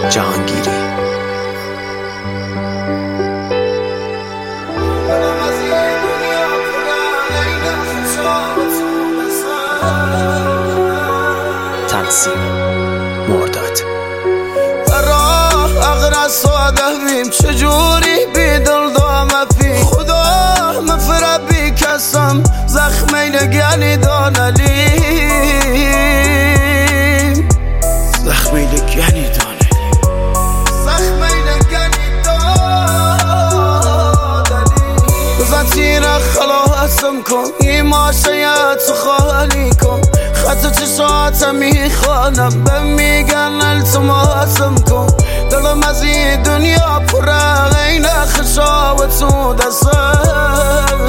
جهانگیری. تنظیم مرداد. اغرى صادفیم چجوری بی دل دامه فی خدا مفرد بی کسم زخمی نگنی دانلیم زخمی نگنی بزن تیر خلاصم کن این ماشیت خالی کن خط چشاتم میخوانم به میگن التماسم کن دلم از این دنیا پره غین خشاوت و دستم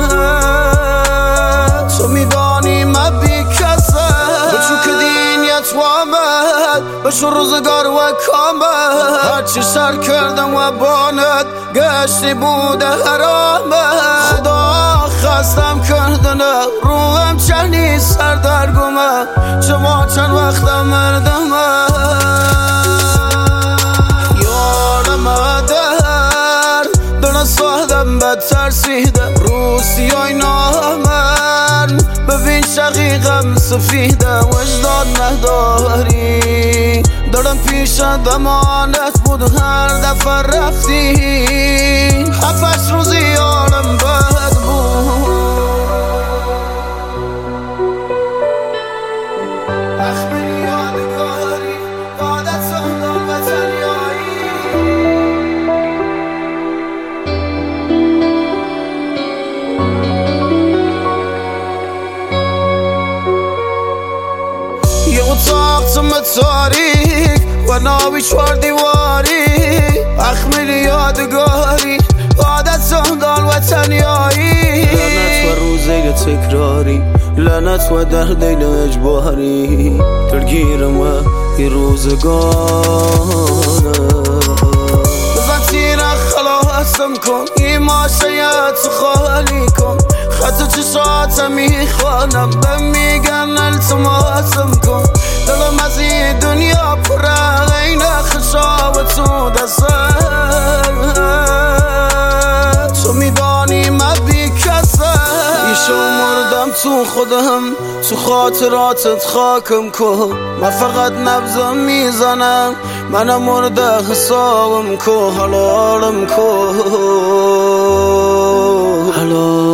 تو میدانی من بی کسم بچو که دینیت و آمد بشو روزگار و کامد هرچی سر کردم و بانت گشتی بوده حرامت خدا خستم کردنه روحم چنی سردرگمه شما چند وقتم مردمه یارم در دونه سادم بد ترسیده روسیای نامن ببین شقیقم سفیده وجدان نداری دارم پیش دمانت بود هر دفعه رفتی هفتش روزی یارم بد بود اخبری یادگاری عادت سندان و تنیایی یه اتاق تم تاریک و ناوی 4 دیواری اخمیر یادگاری عادت سندان و تنیایی لعنت و روزه تکراری لعنت و در دیل اجباری درگیرم و یه روزگاره بزن تیر خلاصم کن این ماشیت خالی کن خط چشاتم میخوانم به میگن التماسم کن دلم از این دنیا پره غین خشاوت و دستم تو میدانی من بی کسم ایشو مردم تو خودم تو خاطراتت خاکم کن من فقط نبضم میزنم منم مرده حسابم کن حلالم کن